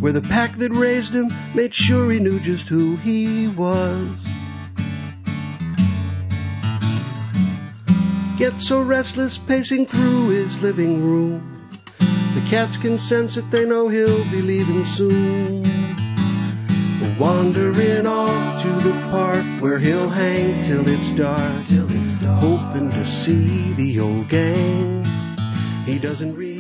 where the pack that raised him made sure he knew just who he was. Gets so restless pacing through his living room, the cats can sense it, they know he'll be leaving soon. Wandering off to the park where he'll hang till it's dark, hoping to see the old gang. He doesn't